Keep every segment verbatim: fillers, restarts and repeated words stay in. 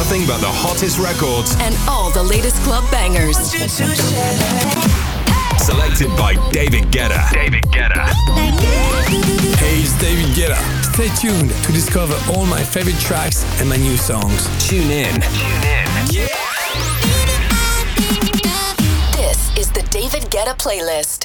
nothing but the hottest records and all the latest club bangers. Selected by David Guetta. David Guetta. Hey, it's David Guetta. Stay tuned to discover all my favorite tracks and my new songs. Tune in. Tune in. Yeah. This is the David Guetta playlist.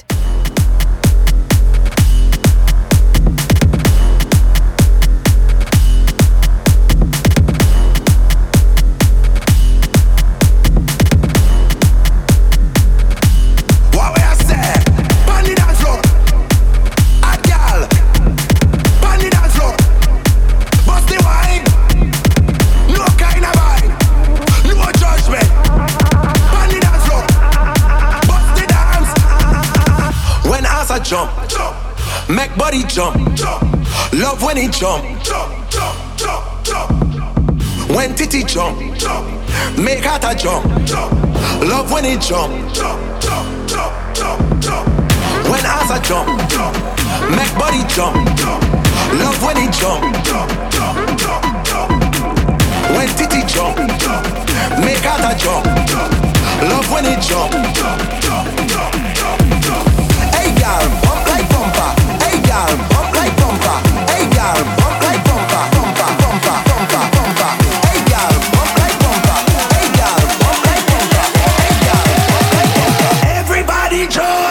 Jump, jump, make body jump, jump, love when it jump, jump, jump, jump, jump. When titty jump, jump, make heart a jump, jump, love when it jump, jump, jump, jump, jump, jump. When ass a jump, jump, make body jump, jump, love when it jump, jump, jump, jump, jump. When titty jump, jump, make heart a jump, jump, love when it jump, jump, jump, jump, jump, jump. Hey girl, bump like bumper. Hey girl, bump like bumper. Hey girl, bump like bumper. Bumper, bumper, bumper, bumper. Hey girl, bump like bumper. Hey girl, bump like bumper. Hey girl, bump like bumper. Everybody jump.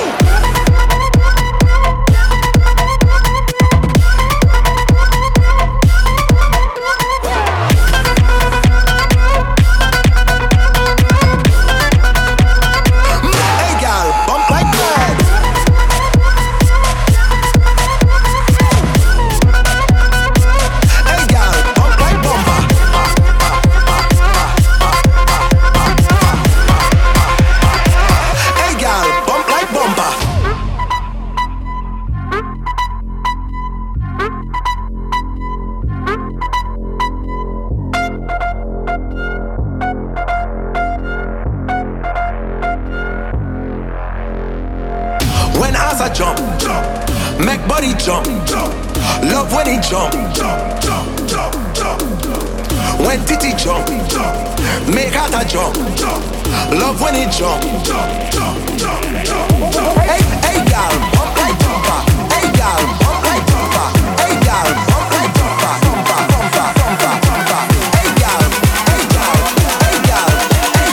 Jump, jump, make body jump, jump, love when it jump, jump, jump, jump, jump. When titty jump, jump, make heart a jump, jump, love when it jump, jump, jump, jump, jump. Hey, hey, girl, bump like bumper. Hey, girl, bump like bumper. Hey, girl, bump like bumper. Bumper, bumper, bumper, bumper. Hey, girl, hey, girl, hey, girl, hey,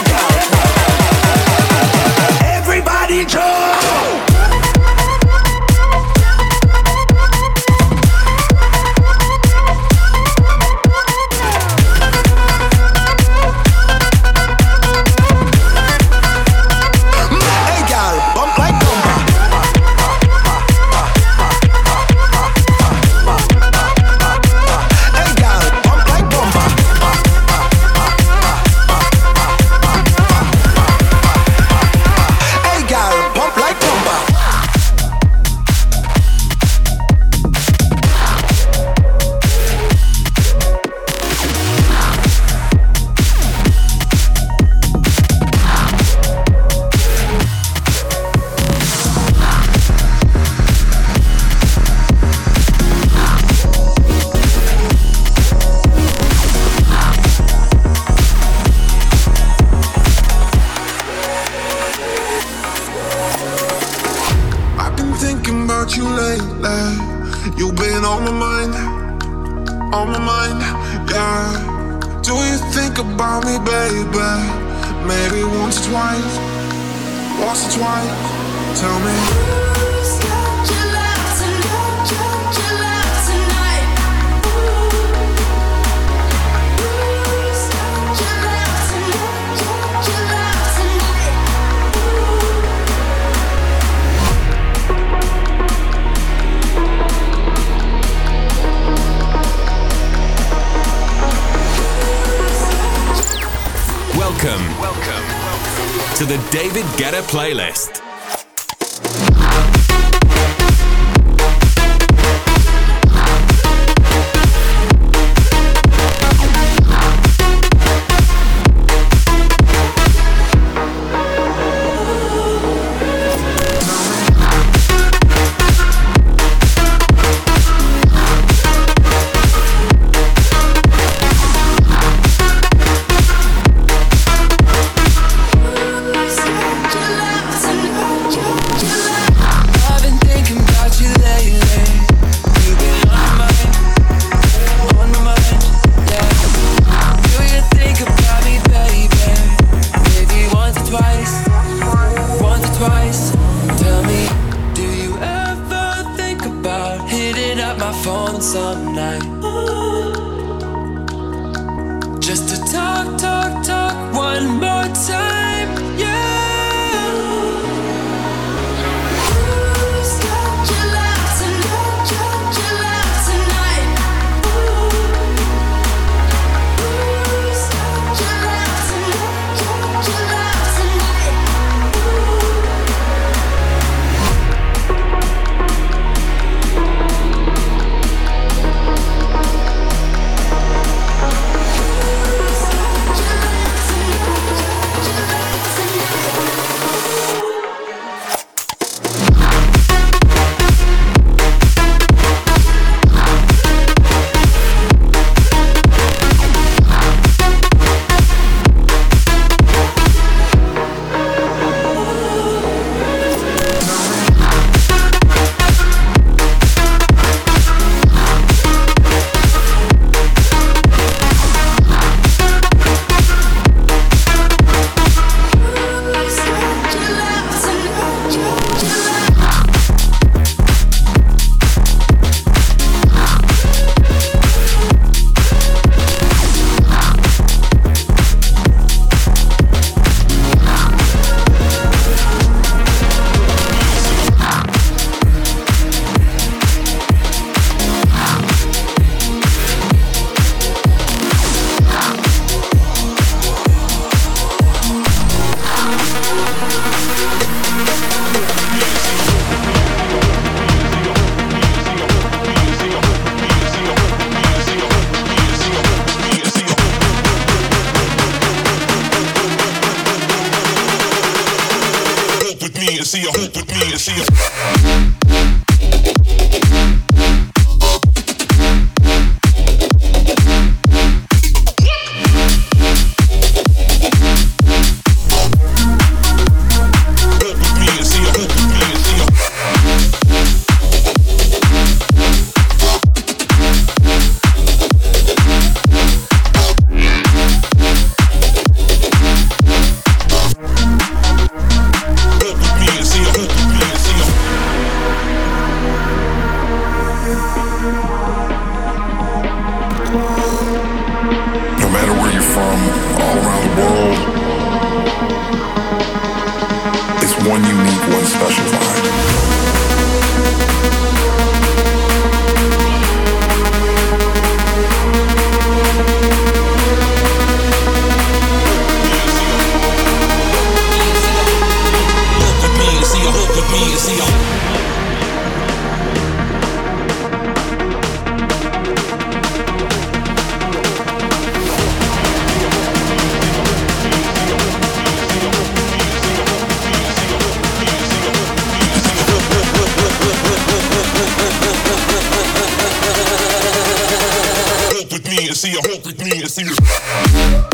girl. Everybody jump. Welcome, welcome to the David Guetta playlist. phone some night, just to talk, talk, talk one more time, yeah. See a hoop with me and see a see a hope with me and see a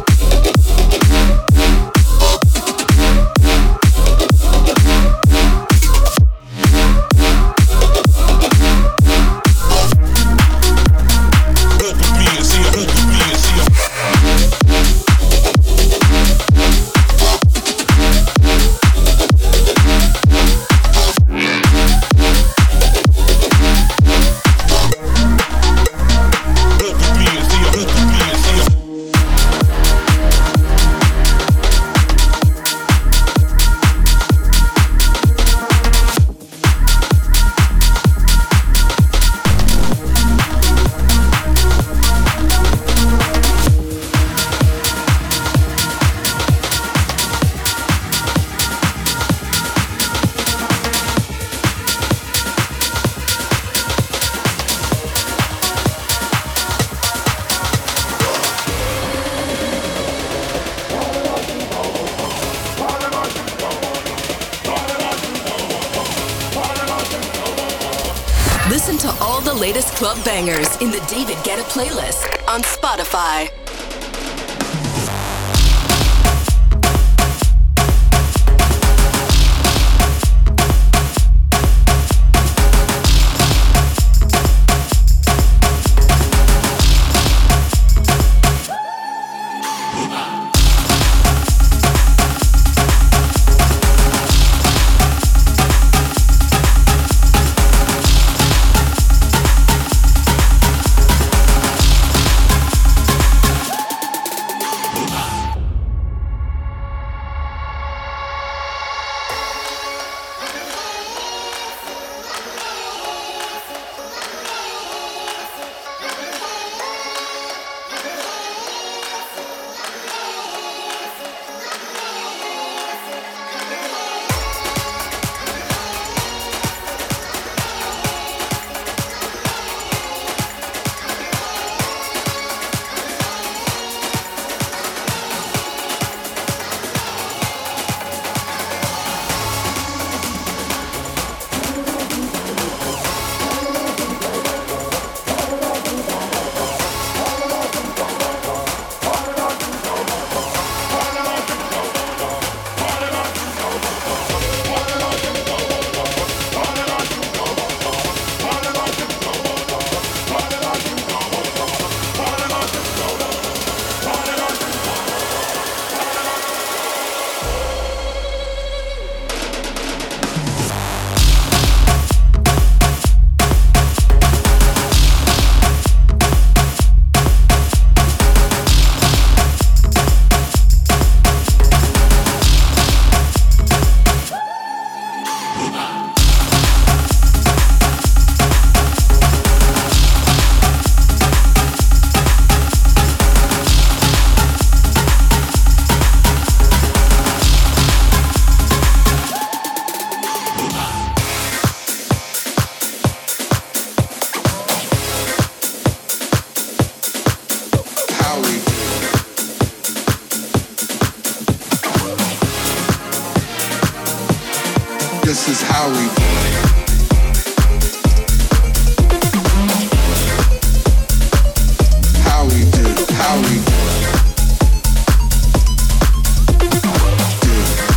Listen to all the latest club bangers in the David Guetta playlist on Spotify. is how we do it. How we do, how we do it. Do.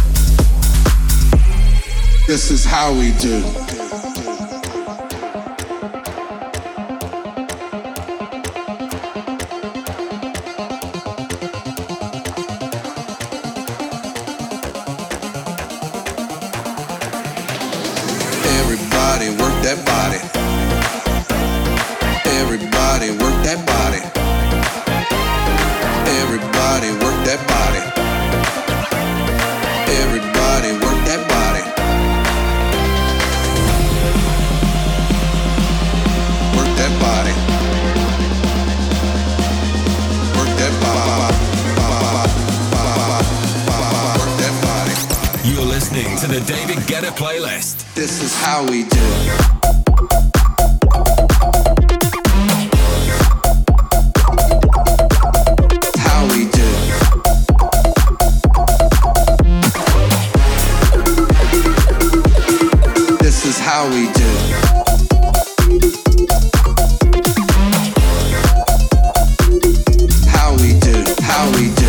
This is how we do. Everybody work that body. Everybody work that body. Everybody work that body. Everybody work that body. Work that body. Work that body. Work that body. You're listening to the David Guetta playlist. This is how we do. How we do. This is how we do. How we do. How we do.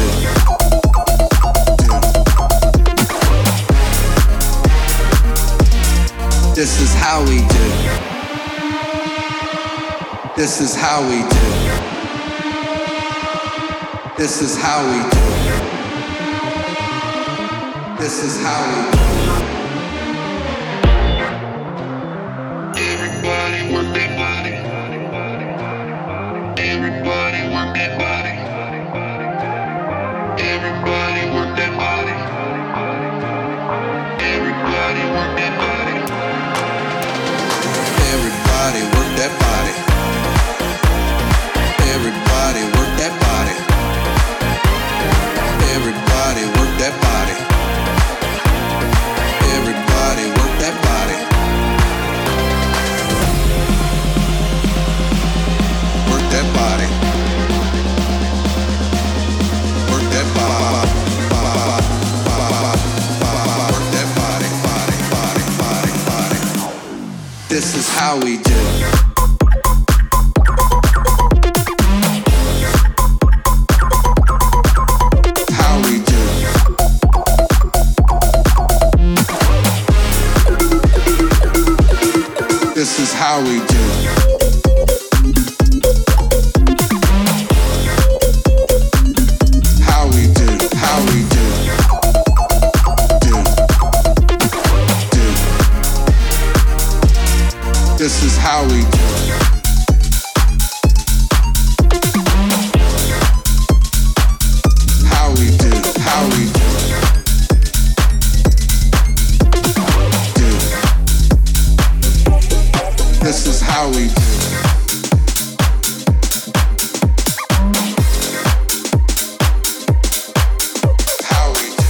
This is how we do. This is how we do. This is how we do. This is how we do. Everybody work their body. Everybody work their body. Everybody work their body. Everybody work their body. Everybody work that body. Everybody work that body. Everybody work that body. Everybody work that body. Work that body. Work that body. Work that body. Body, body, body, body. This is how we do. How we do. This is how we do. How we do. How we do. Do. Do. This is how we do. How we do, how we do. Do. This is how we do. How we do.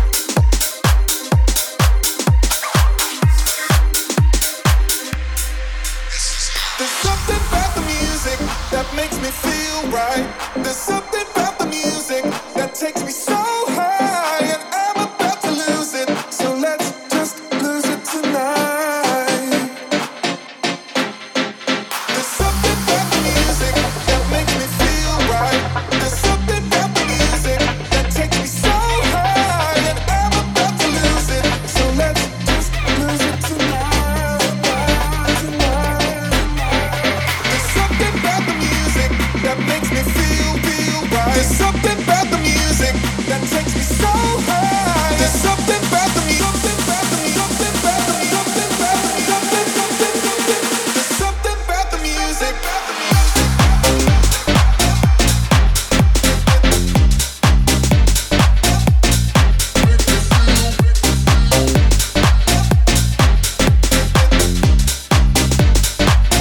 There's something about the music that makes me feel right. There's something about the music that takes me so high, and I'm about to lose it. So let's just lose it tonight. There's something about the music that makes me feel right. There's something about the music that takes me so high, and I'm about to lose it. So let's just lose it tonight. Tonight. There's something about the music that makes me feel, feel right. There's something about the music that takes me so high. There's something about the music, something about the music, something about the music, something about the music, something, something, something. There's something about the music.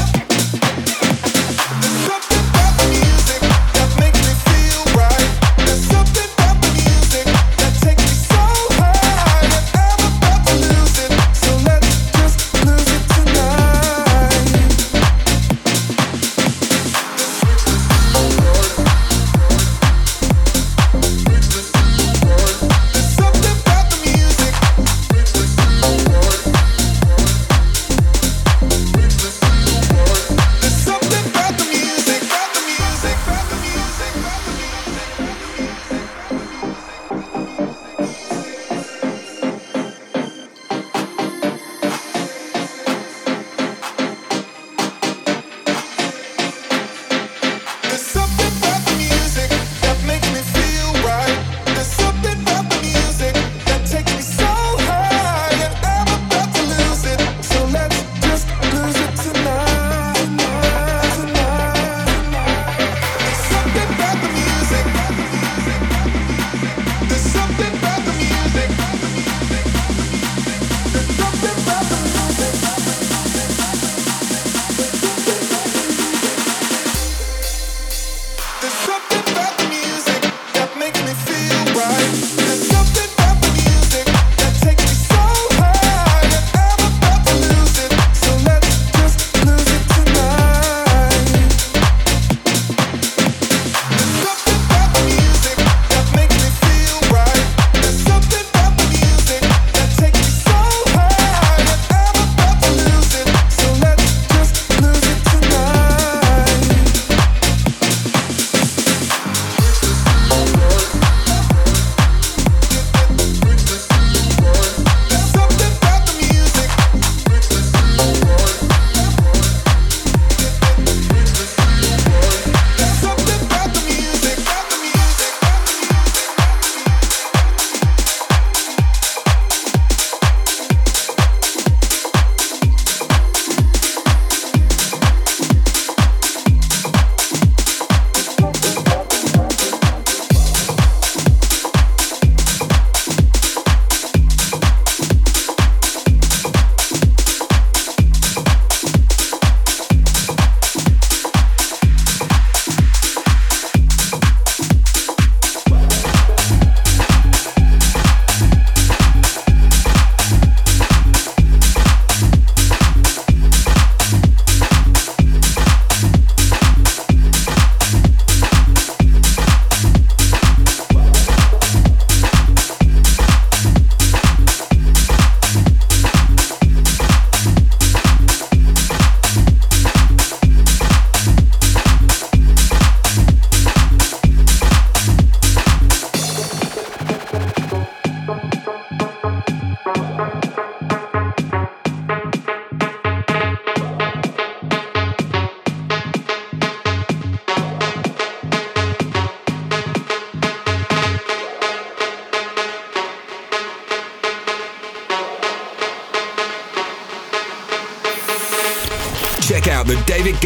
There's something about the music that makes me feel right. There's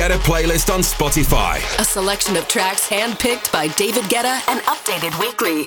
Guetta playlist on Spotify. A selection of tracks handpicked by David Guetta and updated weekly.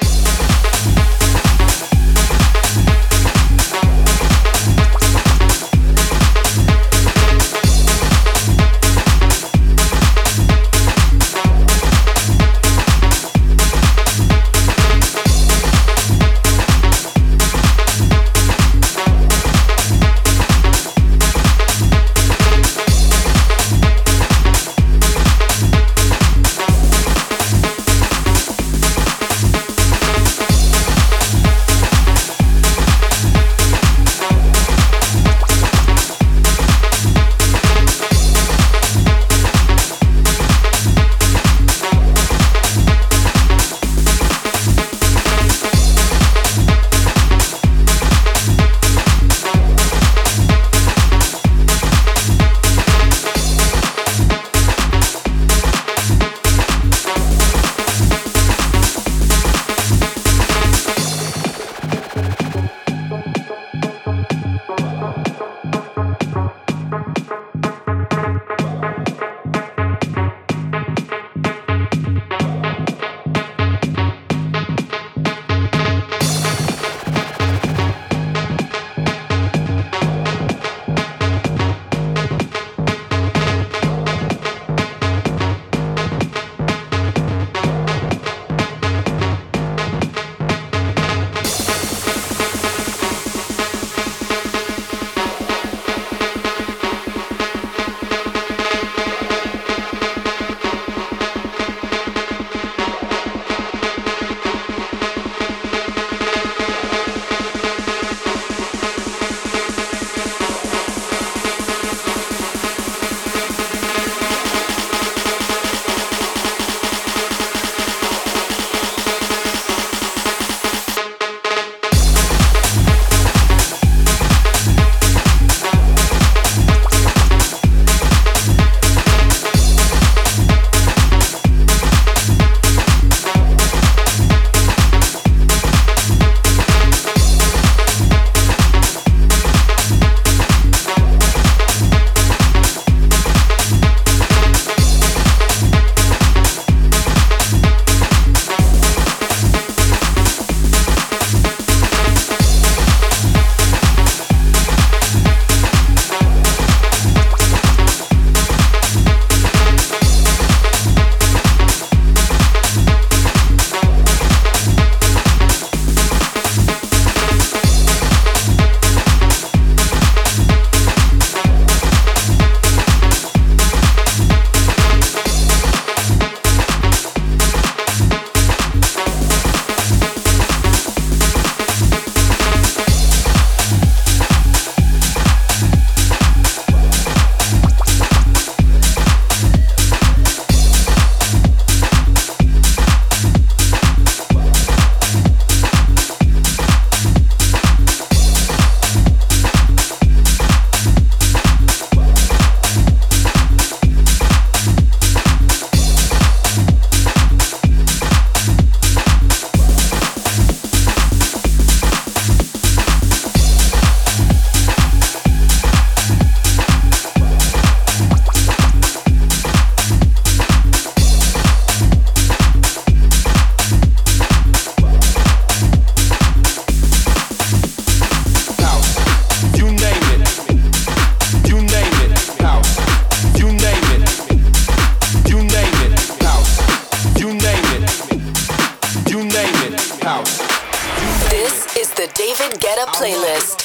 David Guetta playlist.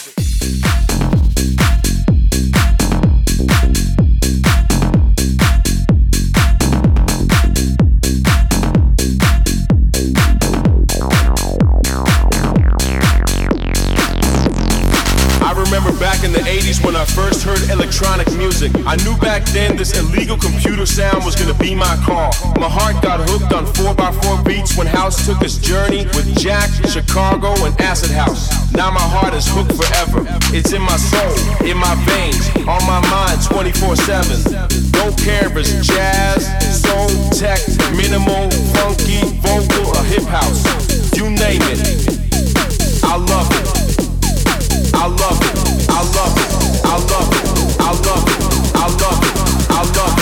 Back in the eighties when I first heard electronic music, I knew back then this illegal computer sound was gonna be my call. My heart got hooked on four by four beats when House took its journey with Jack, Chicago, and Acid House. Now my heart is hooked forever. It's in my soul, in my veins, on my mind twenty-four seven. Don't care if it's jazz, soul, tech, minimal, funky, vocal, or hip house. You name it, I love it. I love it, I love it, I love it, I love it, I love it, I love it.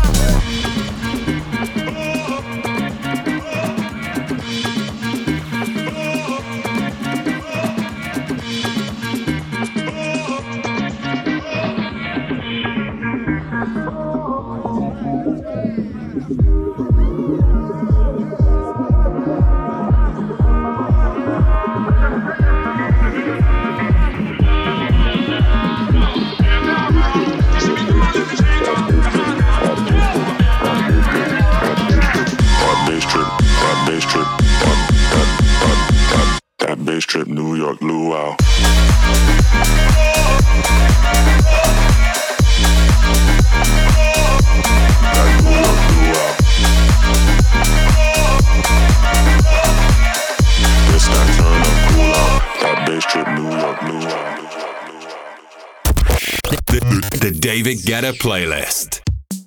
York luau. That New York luau. This that turn up, cool out. That bass trip, New York luau. The, the, the David Guetta playlist.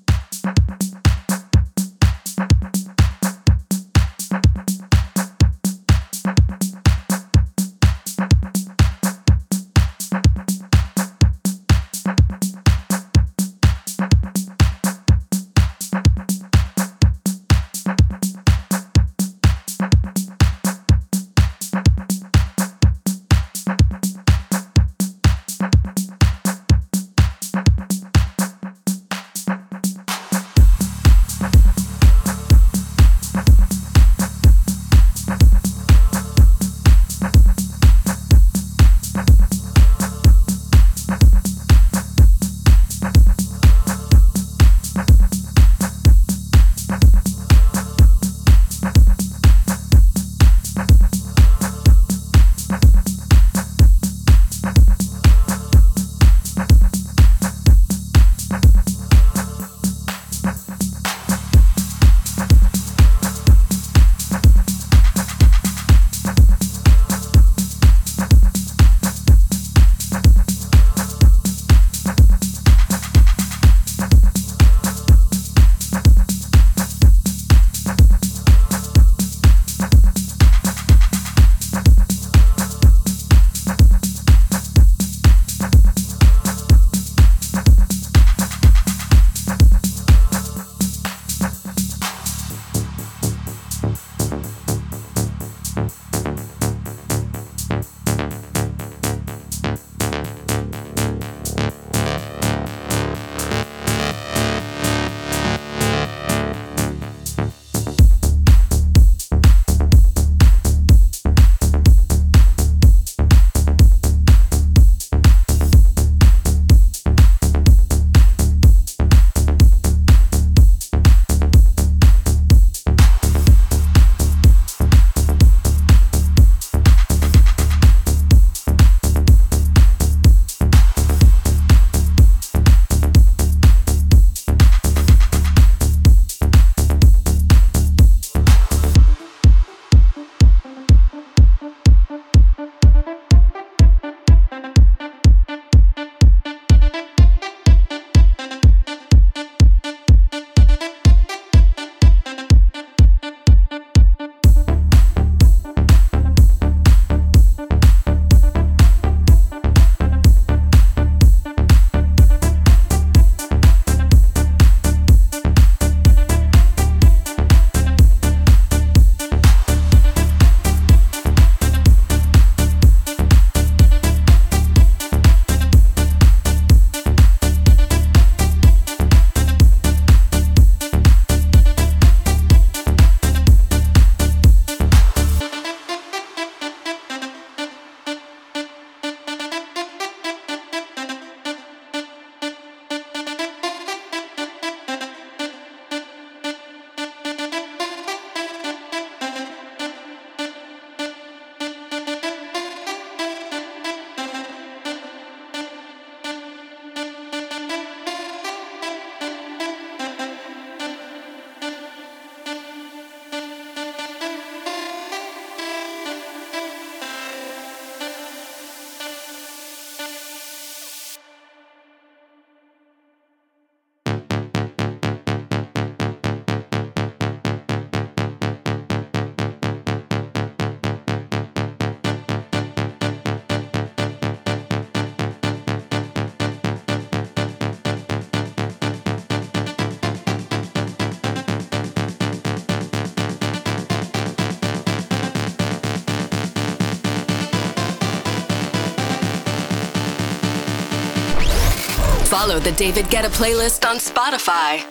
Follow the David Guetta playlist on Spotify.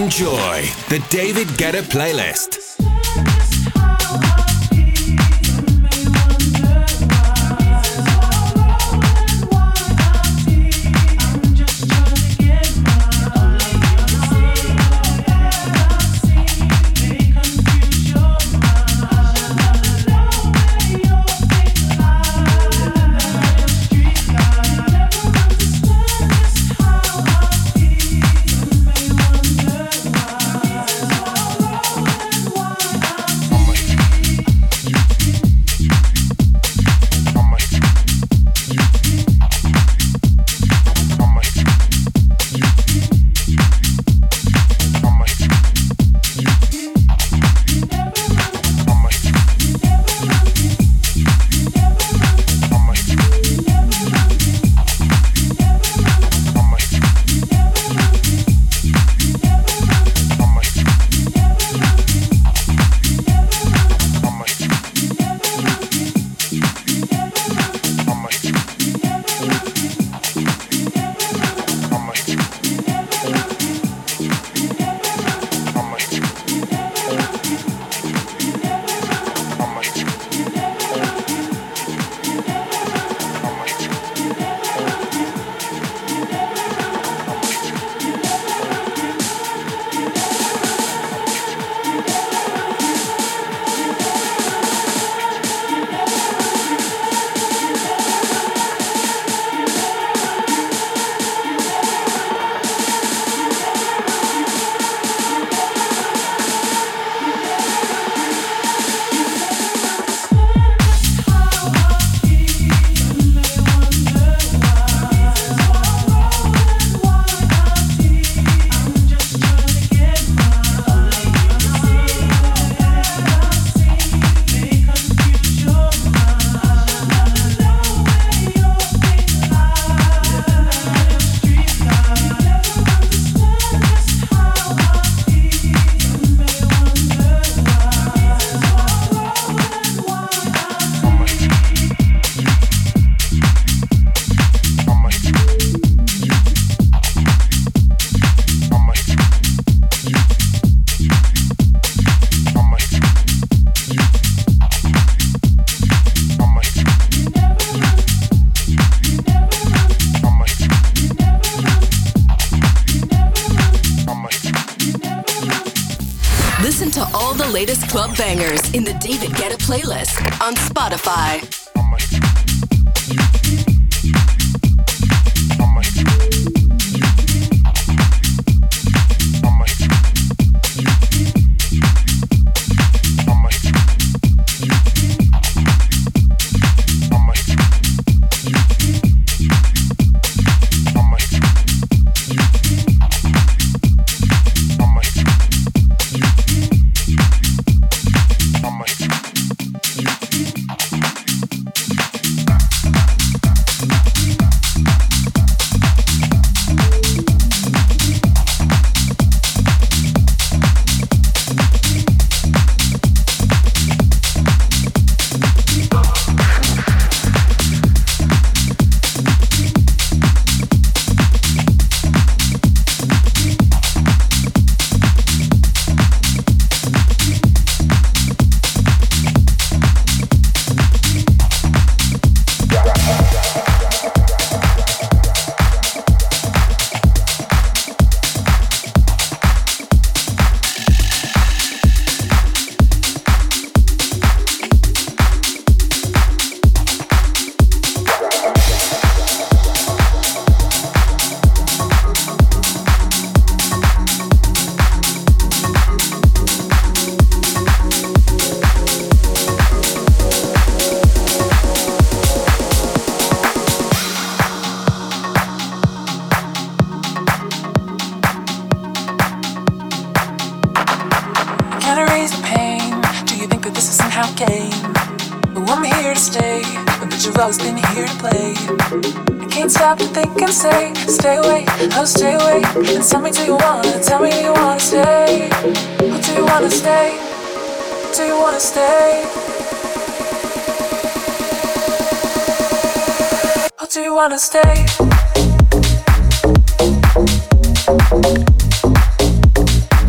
Enjoy the David Guetta playlist. Latest club bangers in the David Guetta playlist on Spotify. Say, stay away, oh stay away. And tell me, do you wanna, tell me, do you wanna stay? Or do you wanna stay? Do you wanna stay? Or do you wanna stay?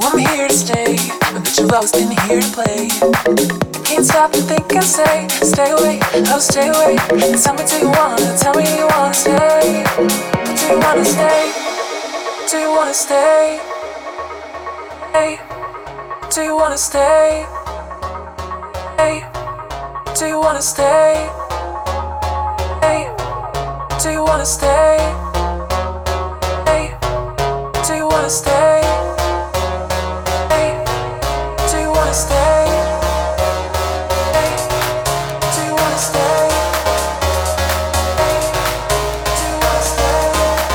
I'm here to stay, but you've always been here to play. Can't stop and think and say, stay away, oh stay away. Tell me do you wanna, tell me do you wanna stay? Do you wanna stay? Do you wanna stay? Hey, do you wanna stay? Hey, do you wanna stay? Hey, do you wanna stay? Hey, do you wanna stay? Hey, do you wanna stay? Hey, do you wanna stay? Hey, do you wanna stay?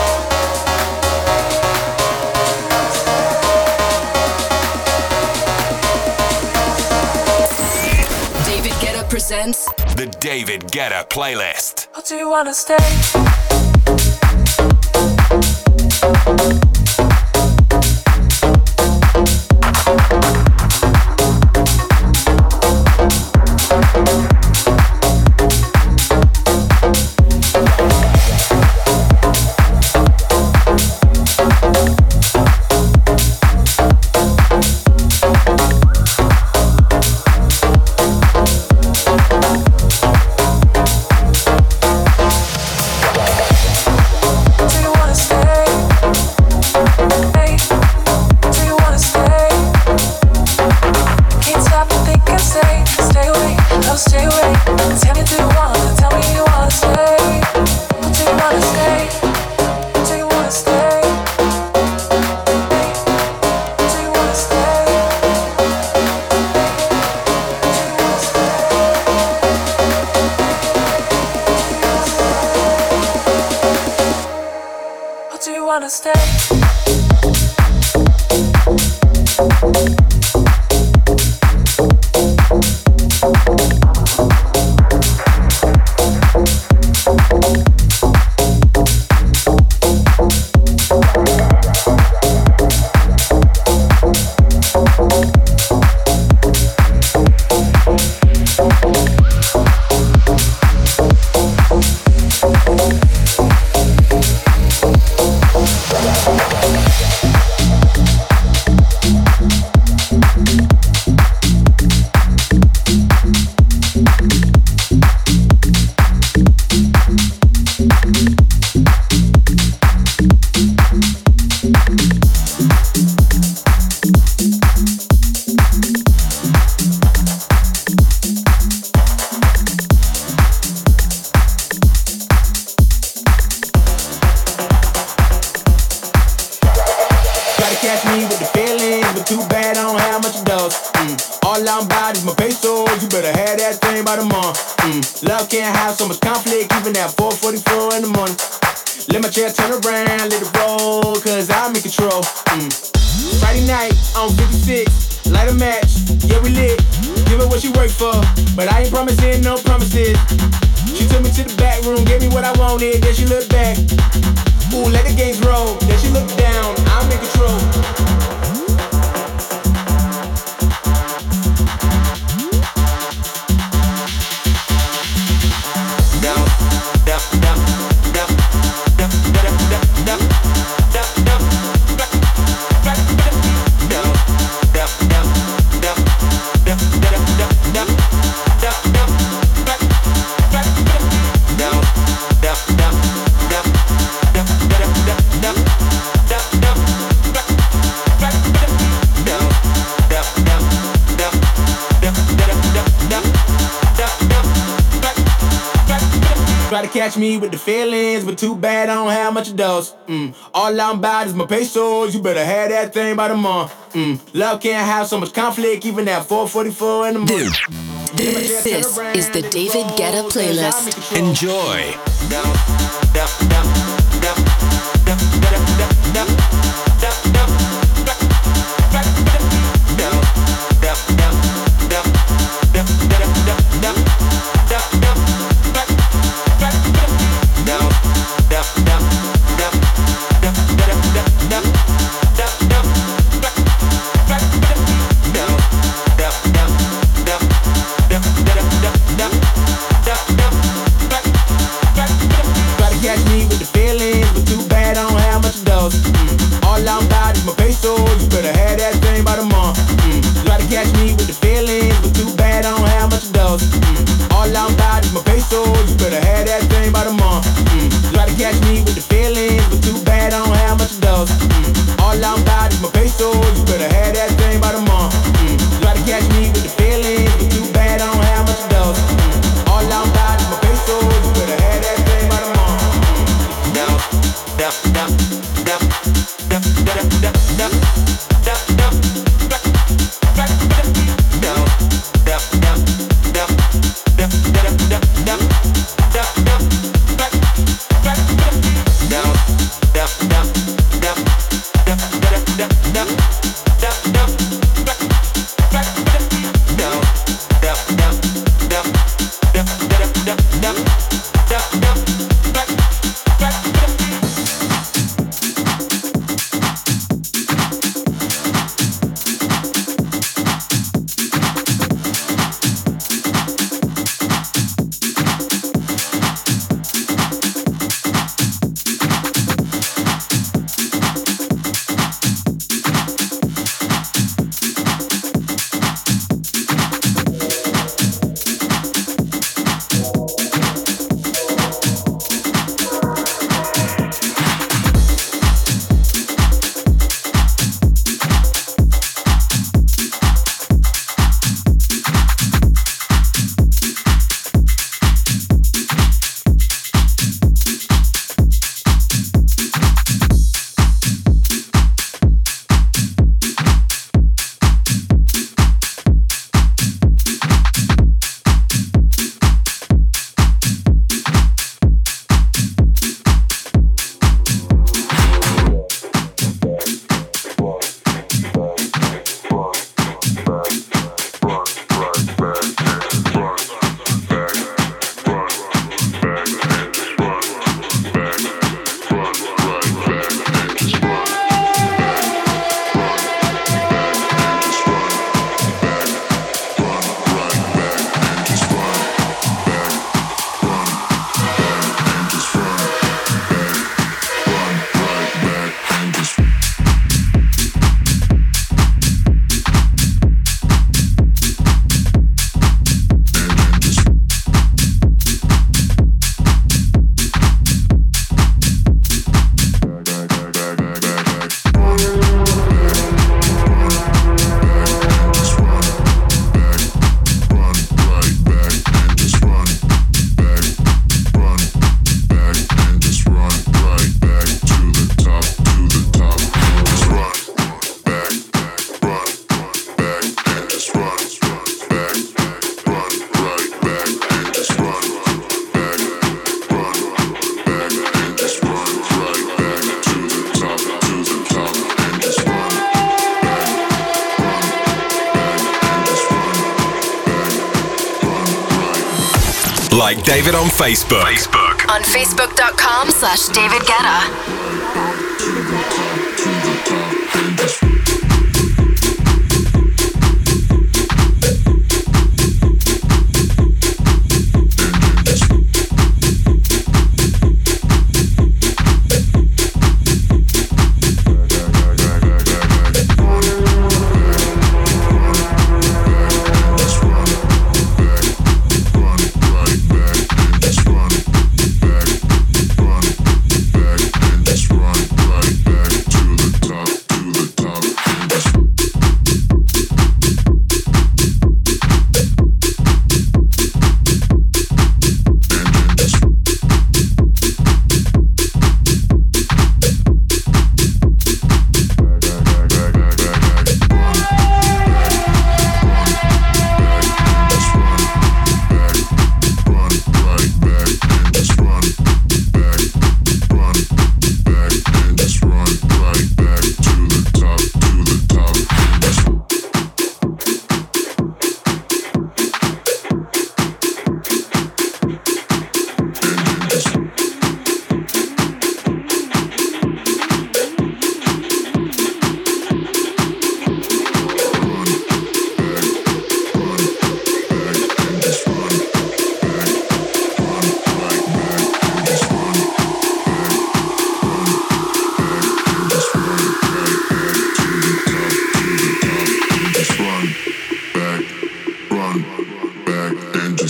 David Guetta presents The David Guetta Playlist. Or do you wanna stay? Catch me with the feelings, but too bad I don't have much of those. Mm. All I'm about is my pesos. You better have that thing by tomorrow. Mm. Love can't have so much conflict, even at four forty-four in the morning. This, this is the David Guetta Playlist. Enjoy. Catch me with the feeling. catch me with the feelings, but too bad I don't have much of those. Mm. All I'm about is my pesos, you better have that thing by the month. Mm. Try to catch me with the feelings, but too bad I don't have much of those. Mm. All I'm about is my pesos, you better have that thing by the month. Mm. Try to catch me with the feelings, but too bad I don't have much of those. Mm. All I'm about is my pesos, you better have that thing by the month. Down, down, down, down, down, down, down, down, down, down. Like David on Facebook. Facebook. On Facebook.com slash David Guetta. Just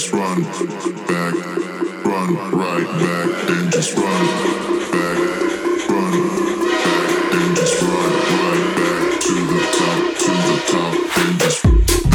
just run back, run right back, then just run back, run back, then just run right back to the top, to the top, then just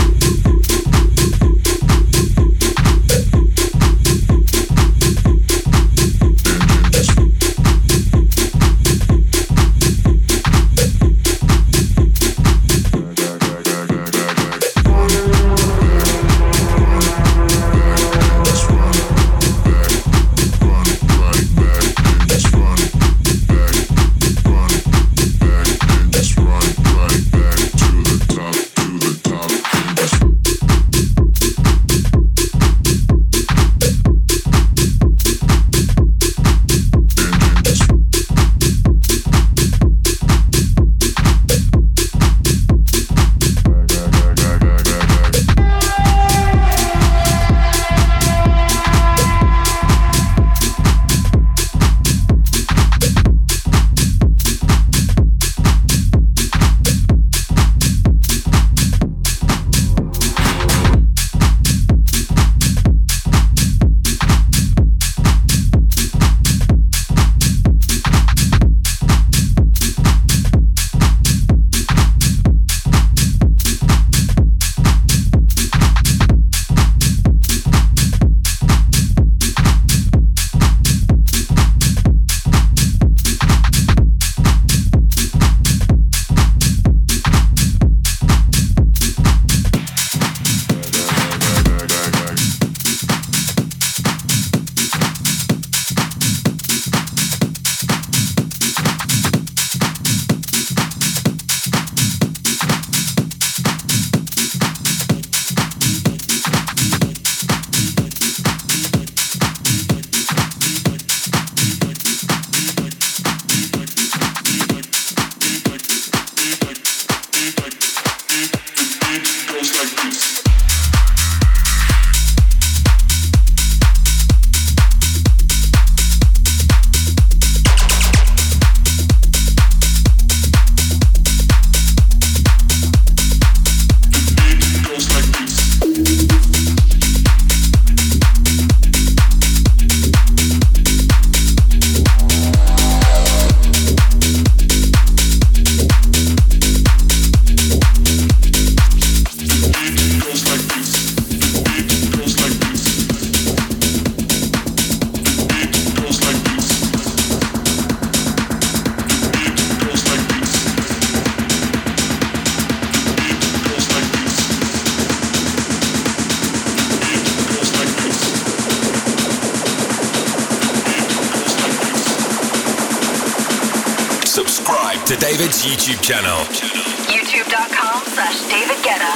to David's YouTube channel. YouTube.com slash David Guetta.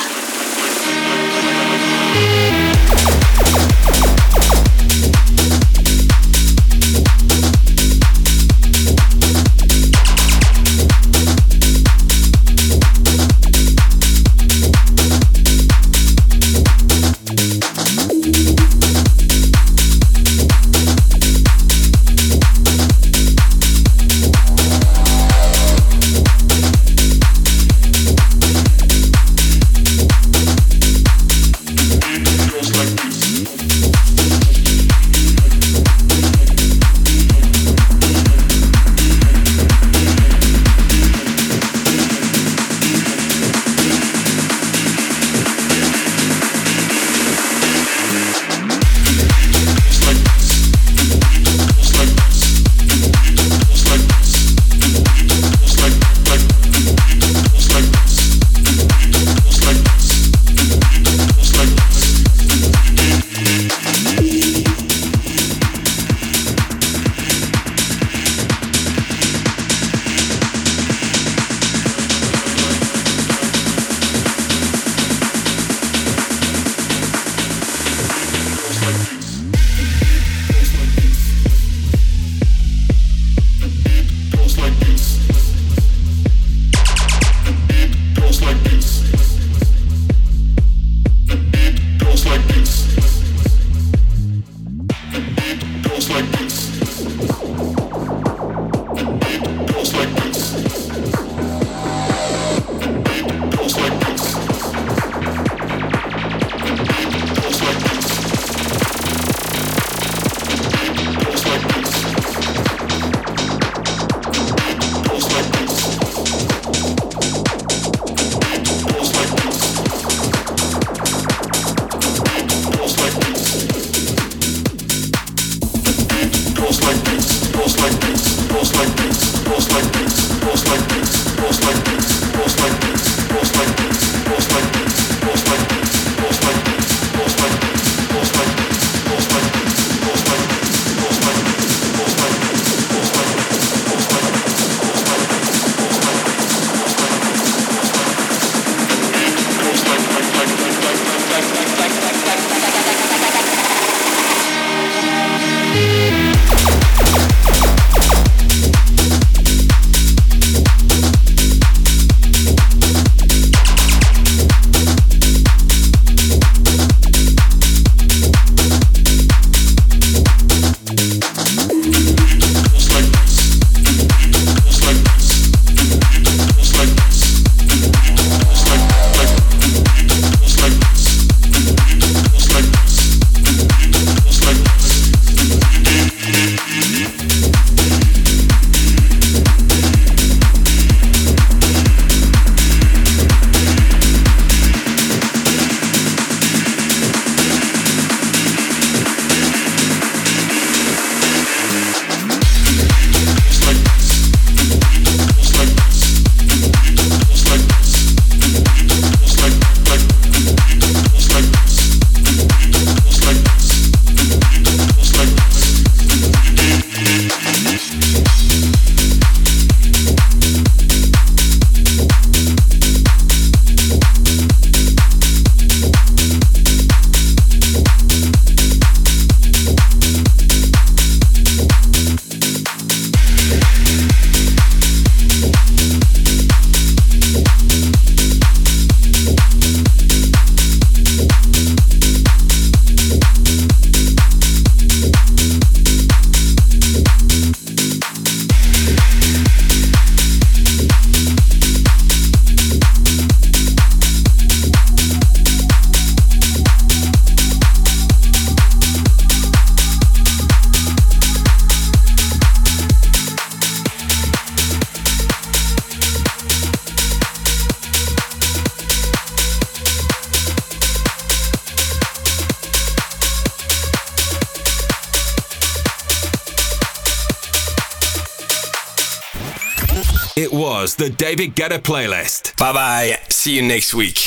It was the David Guetta playlist. Bye bye. See you next week.